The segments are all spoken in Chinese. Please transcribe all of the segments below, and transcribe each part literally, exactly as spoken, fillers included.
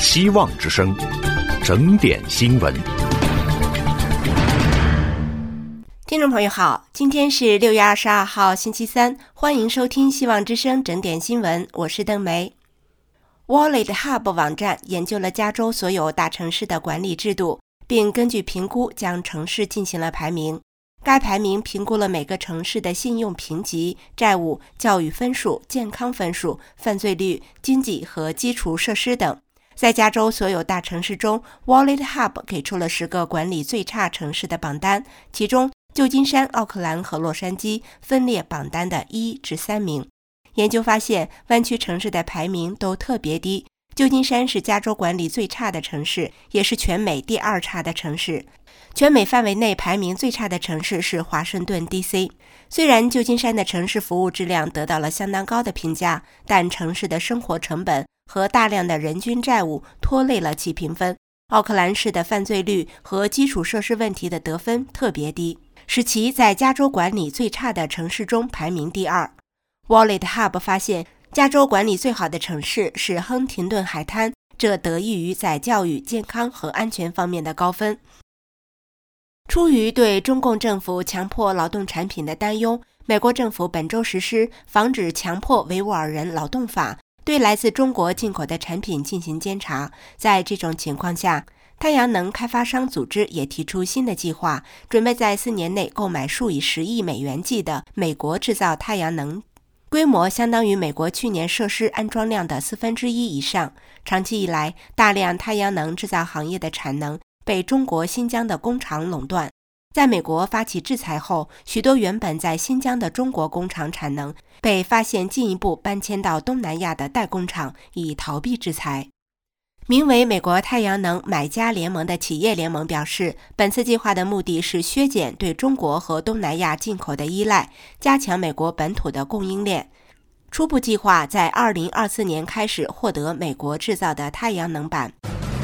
希望之声，整点新闻。 听众朋友好，今天是六月二十二号星期三，欢迎收听希望之声整点新闻，我是邓梅。Wallet Hub 网站研究了加州所有大城市的管理制度，并根据评估将城市进行了排名。该排名评估了每个城市的信用评级、债务、教育分数、健康分数、犯罪率、经济和基础设施等。在加州所有大城市中， Wallet Hub 给出了十个管理最差城市的榜单，其中旧金山、奥克兰和洛杉矶分列榜单的一至三名。研究发现，湾区城市的排名都特别低。旧金山是加州管理最差的城市，也是全美第二差的城市。全美范围内排名最差的城市是华盛顿 D C。 虽然旧金山的城市服务质量得到了相当高的评价，但城市的生活成本和大量的人均债务拖累了其评分。奥克兰市的犯罪率和基础设施问题的得分特别低，使其在加州管理最差的城市中排名第二。 Wallet Hub 发现，加州管理最好的城市是亨廷顿海滩，这得益于在教育、健康和安全方面的高分。出于对中共政府强迫劳动产品的担忧，美国政府本周实施《防止强迫维吾尔人劳动法》，对来自中国进口的产品进行监察。在这种情况下，太阳能开发商组织也提出新的计划，准备在四年内购买数以十亿美元计的美国制造太阳能，规模相当于美国去年设施安装量的四分之一以上。长期以来，大量太阳能制造行业的产能被中国新疆的工厂垄断。在美国发起制裁后，许多原本在新疆的中国工厂产能被发现进一步搬迁到东南亚的代工厂，以逃避制裁。名为美国太阳能买家联盟的企业联盟表示，本次计划的目的是削减对中国和东南亚进口的依赖，加强美国本土的供应链。初步计划在二零二四年开始获得美国制造的太阳能板。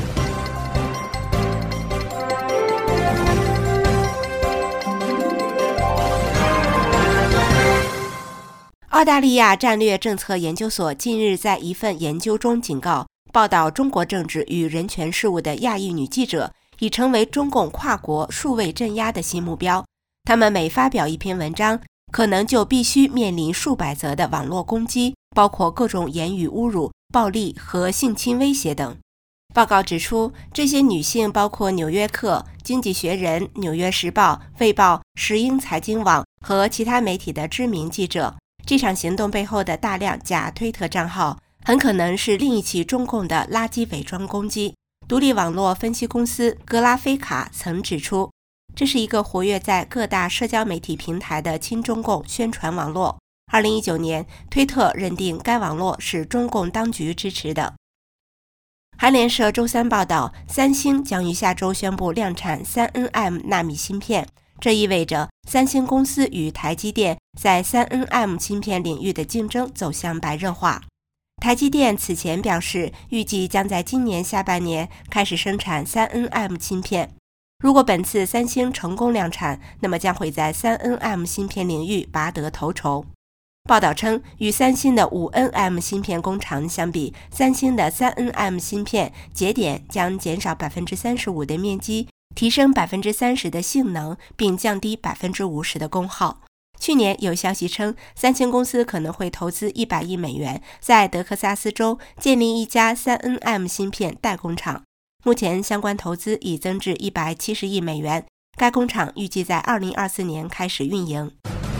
澳大利亚战略政策研究所近日在一份研究中警告，报道中国政治与人权事务的亚裔女记者已成为中共跨国数位镇压的新目标。他们每发表一篇文章，可能就必须面临数百则的网络攻击，包括各种言语侮辱、暴力和性侵威胁等。报告指出，这些女性包括《纽约客》、《经济学人》、《纽约时报》、《卫报》、石英财经网和其他媒体的知名记者。这场行动背后的大量假推特账号很可能是另一起中共的垃圾伪装攻击。独立网络分析公司格拉菲卡曾指出，这是一个活跃在各大社交媒体平台的亲中共宣传网络。二零一九年，推特认定该网络是中共当局支持的。韩联社周三报道，三星将于下周宣布量产 三 N M 纳米芯片，这意味着三星公司与台积电在 三 N M 芯片领域的竞争走向白热化。台积电此前表示，预计将在今年下半年开始生产 三 N M 芯片。如果本次三星成功量产，那么将会在 三 N M 芯片领域拔得头筹。报道称，与三星的 五 N M 芯片工厂相比，三星的 三 N M 芯片节点将减少 百分之三十五 的面积，提升 百分之三十 的性能，并降低 百分之五十 的功耗。去年有消息称，三星公司可能会投资一百亿美元，在德克萨斯州建立一家 三 N M 芯片代工厂。目前相关投资已增至一百七十亿美元，该工厂预计在二零二四年开始运营。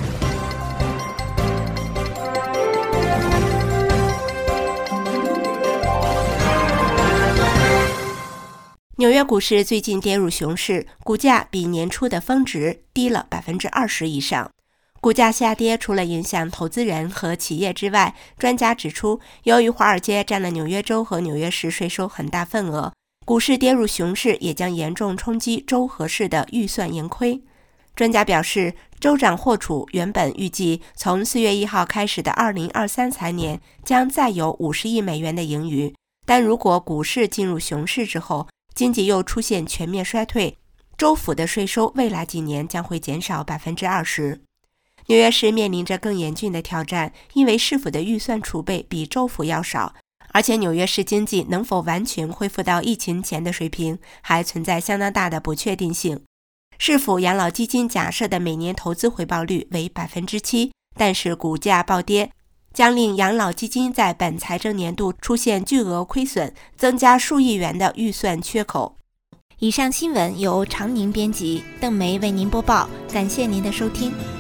纽约股市最近跌入熊市，股价比年初的峰值低了 百分之二十 以上。股价下跌除了影响投资人和企业之外，专家指出，由于华尔街占了纽约州和纽约市税收很大份额，股市跌入熊市也将严重冲击州和市的预算盈亏。专家表示，州长霍楚原本预计从四月一号开始的二零二三财年将再有五十亿美元的盈余，但如果股市进入熊市之后，经济又出现全面衰退，州府的税收未来几年将会减少 百分之二十。 纽约市面临着更严峻的挑战，因为市府的预算储备比州府要少， 而且纽约市经济能否完全恢复到疫情前的水平，还存在相当大的不确定性。市府养老基金假设的每年投资回报率为 百分之七， 但是股价暴跌，将令养老基金在本财政年度出现巨额亏损，增加数亿元的预算缺口。以上新闻由常宁编辑，邓梅为您播报，感谢您的收听。